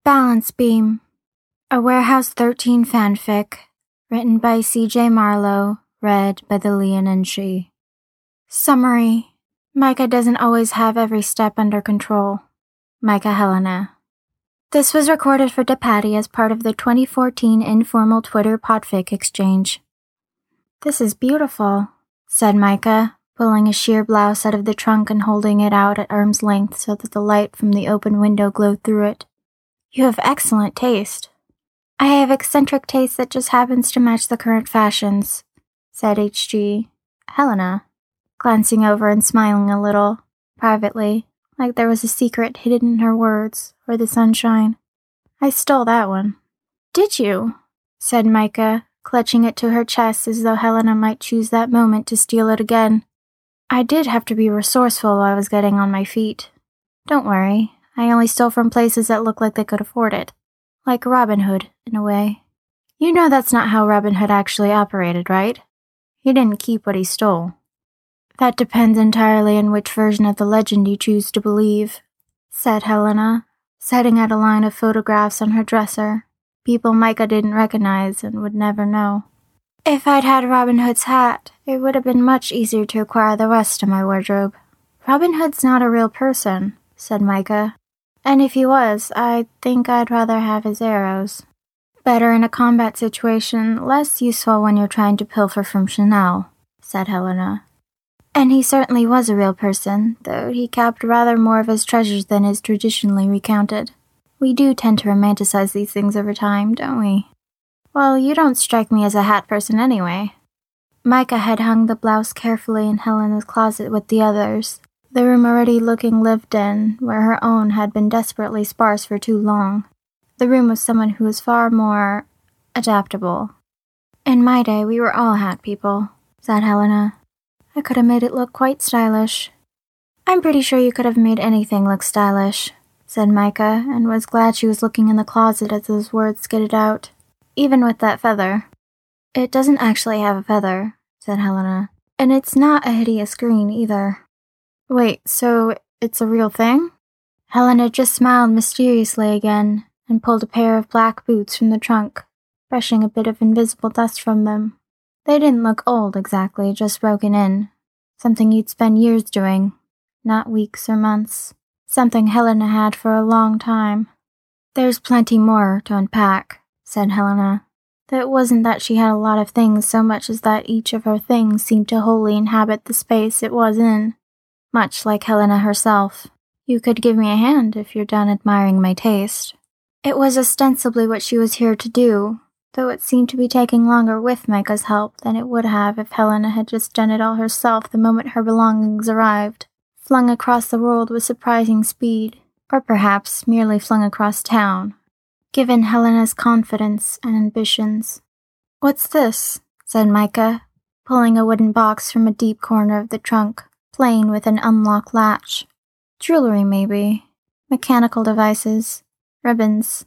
Balance Beam, a Warehouse 13 fanfic, written by C.J. Marlowe, read by the Leon and She. Summary: Micah doesn't always have every step under control. Micah Helena. This was recorded for DePatty as part of the 2014 informal Twitter podfic exchange. This is beautiful, said Micah, pulling a sheer blouse out of the trunk and holding it out at arm's length so that the light from the open window glowed through it. You have excellent taste. I have eccentric taste that just happens to match the current fashions, said H.G. Helena, glancing over and smiling a little, privately, like there was a secret hidden in her words, or the sunshine. I stole that one. Did you? Said Micah, clutching it to her chest as though Helena might choose that moment to steal it again. I did have to be resourceful while I was getting on my feet. Don't worry, I only stole from places that looked like they could afford it. Like Robin Hood, in a way. You know that's not how Robin Hood actually operated, right? He didn't keep what he stole. That depends entirely on which version of the legend you choose to believe, said Helena, setting out a line of photographs on her dresser, people Micah didn't recognize and would never know. If I'd had Robin Hood's hat, it would have been much easier to acquire the rest of my wardrobe. Robin Hood's not a real person, said Micah. And if he was, I think I'd rather have his arrows. Better in a combat situation, less useful when you're trying to pilfer from Chanel, said Helena. And he certainly was a real person, though he kept rather more of his treasures than is traditionally recounted. We do tend to romanticize these things over time, don't we? Well, you don't strike me as a hat person anyway. Micah had hung the blouse carefully in Helena's closet with the others, the room already looking lived in, where her own had been desperately sparse for too long. The room of someone who was far more adaptable. In my day, we were all hat people, said Helena. I could have made it look quite stylish. I'm pretty sure you could have made anything look stylish, said Micah, and was glad she was looking in the closet as those words skidded out. Even with that feather. It doesn't actually have a feather, said Helena, and it's not a hideous green either. Wait, so it's a real thing? Helena just smiled mysteriously again and pulled a pair of black boots from the trunk, brushing a bit of invisible dust from them. They didn't look old exactly, just broken in. Something you'd spend years doing, not weeks or months. Something Helena had for a long time. There's plenty more to unpack, said Helena. It wasn't that she had a lot of things so much as that each of her things seemed to wholly inhabit the space it was in. Much like Helena herself. You could give me a hand if you're done admiring my taste. It was ostensibly what she was here to do, though it seemed to be taking longer with Micah's help than it would have if Helena had just done it all herself the moment her belongings arrived, flung across the world with surprising speed, or perhaps merely flung across town, given Helena's confidence and ambitions. What's this? Said Micah, pulling a wooden box from a deep corner of the trunk. Plain with an unlock latch. Jewelry, maybe. Mechanical devices. Ribbons.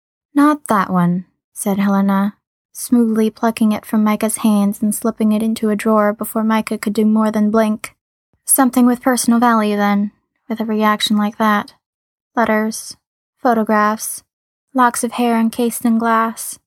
Not that one, said Helena, smoothly plucking it from Micah's hands and slipping it into a drawer before Micah could do more than blink. Something with personal value, then, with a reaction like that. Letters. Photographs. Locks of hair encased in glass.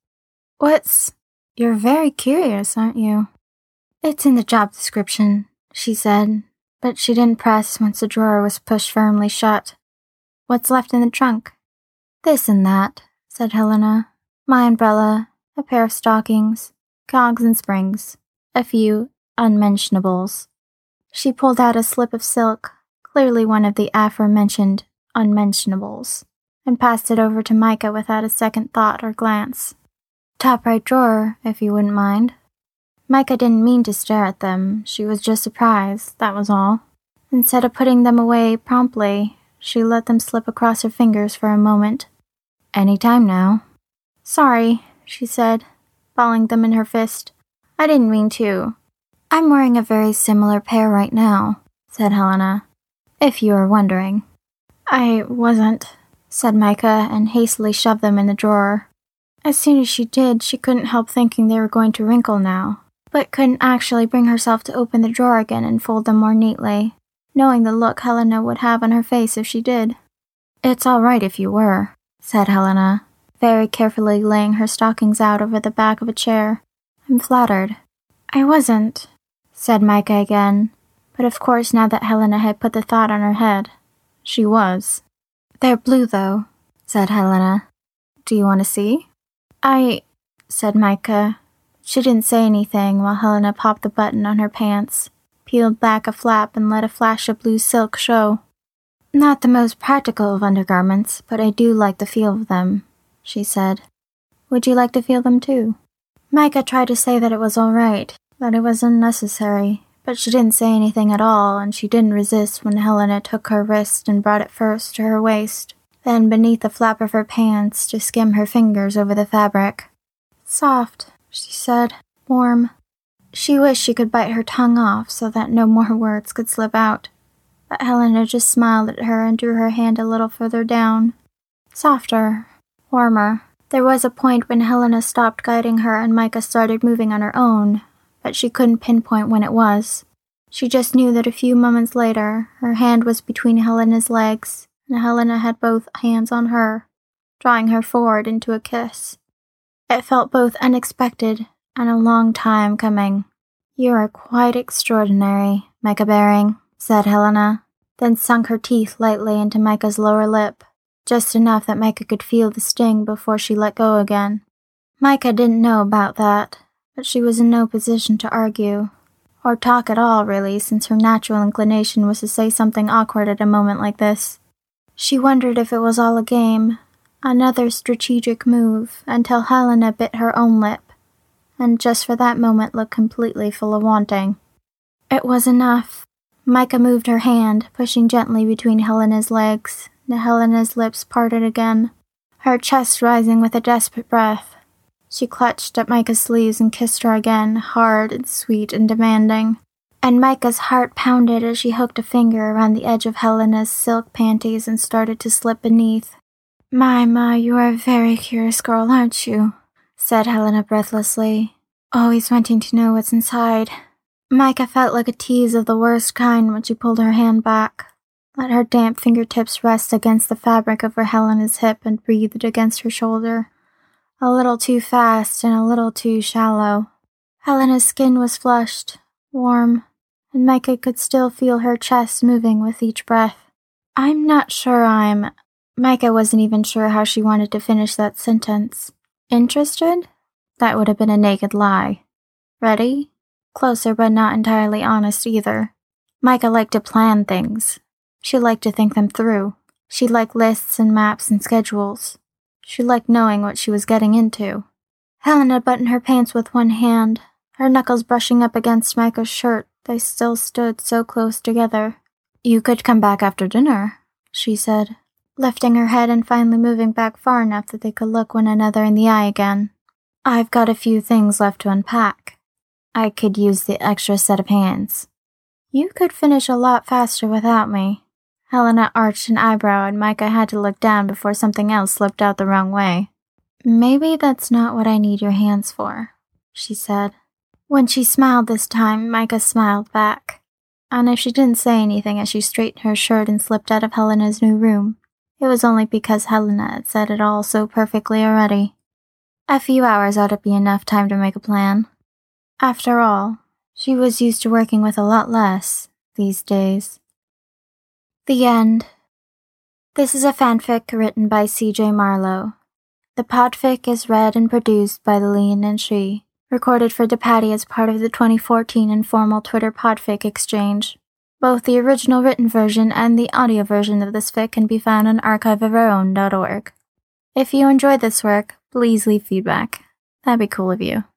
You're very curious, aren't you? It's in the job description, she said. But she didn't press once the drawer was pushed firmly shut. What's left in the trunk? This and that, said Helena. My umbrella, a pair of stockings, cogs and springs, a few unmentionables. She pulled out a slip of silk, clearly one of the aforementioned unmentionables, and passed it over to Micah without a second thought or glance. Top right drawer, if you wouldn't mind. Micah didn't mean to stare at them, she was just surprised, that was all. Instead of putting them away promptly, she let them slip across her fingers for a moment. Any time now. Sorry, she said, balling them in her fist. I didn't mean to. I'm wearing a very similar pair right now, said Helena, if you were wondering. I wasn't, said Micah, and hastily shoved them in the drawer. As soon as she did, she couldn't help thinking they were going to wrinkle now, but couldn't actually bring herself to open the drawer again and fold them more neatly, knowing the look Helena would have on her face if she did. It's all right if you were, said Helena, very carefully laying her stockings out over the back of a chair. I'm flattered. I wasn't, said Micah again, but of course now that Helena had put the thought on her head, she was. They're blue, though, said Helena. Do you want to see? Said Micah. She didn't say anything while Helena popped the button on her pants, peeled back a flap, and let a flash of blue silk show. Not the most practical of undergarments, but I do like the feel of them, she said. Would you like to feel them too? Micah tried to say that it was all right, that it was unnecessary, but she didn't say anything at all, and she didn't resist when Helena took her wrist and brought it first to her waist, then beneath the flap of her pants to skim her fingers over the fabric. Soft, she said, warm. She wished she could bite her tongue off so that no more words could slip out, but Helena just smiled at her and drew her hand a little further down. Softer, warmer. There was a point when Helena stopped guiding her and Micah started moving on her own, but she couldn't pinpoint when it was. She just knew that a few moments later, her hand was between Helena's legs, and Helena had both hands on her, drawing her forward into a kiss. It felt both unexpected and a long time coming. You are quite extraordinary, Micah Baring, said Helena, then sunk her teeth lightly into Micah's lower lip, just enough that Micah could feel the sting before she let go again. Micah didn't know about that, but she was in no position to argue, or talk at all, really, since her natural inclination was to say something awkward at a moment like this. She wondered if it was all a game, another strategic move, until Helena bit her own lip, and just for that moment looked completely full of wanting. It was enough. Micah moved her hand, pushing gently between Helena's legs. Helena's lips parted again, her chest rising with a desperate breath. She clutched at Micah's sleeves and kissed her again, hard and sweet and demanding. And Micah's heart pounded as she hooked a finger around the edge of Helena's silk panties and started to slip beneath. My, you are a very curious girl, aren't you? Said Helena breathlessly, always wanting to know what's inside. Micah felt like a tease of the worst kind when she pulled her hand back, let her damp fingertips rest against the fabric over Helena's hip and breathed against her shoulder. A little too fast and a little too shallow. Helena's skin was flushed, warm, and Micah could still feel her chest moving with each breath. I'm not sure Micah wasn't even sure how she wanted to finish that sentence. Interested? That would have been a naked lie. Ready? Closer but not entirely honest either. Micah liked to plan things. She liked to think them through. She liked lists and maps and schedules. She liked knowing what she was getting into. Helena buttoned her pants with one hand, her knuckles brushing up against Micah's shirt. They still stood so close together. You could come back after dinner, she said, lifting her head and finally moving back far enough that they could look one another in the eye again. I've got a few things left to unpack. I could use the extra set of hands. You could finish a lot faster without me. Helena arched an eyebrow and Micah had to look down before something else slipped out the wrong way. Maybe that's not what I need your hands for, she said. When she smiled this time, Micah smiled back. And if she didn't say anything as she straightened her shirt and slipped out of Helena's new room, it was only because Helena had said it all so perfectly already. A few hours ought to be enough time to make a plan. After all, she was used to working with a lot less these days. The end. This is a fanfic written by C.J. Marlowe. The podfic is read and produced by Lillian and She, recorded for DePatty as part of the 2014 informal Twitter podfic exchange. Both the original written version and the audio version of this fic can be found on archiveofourown.org. If you enjoyed this work, please leave feedback. That'd be cool of you.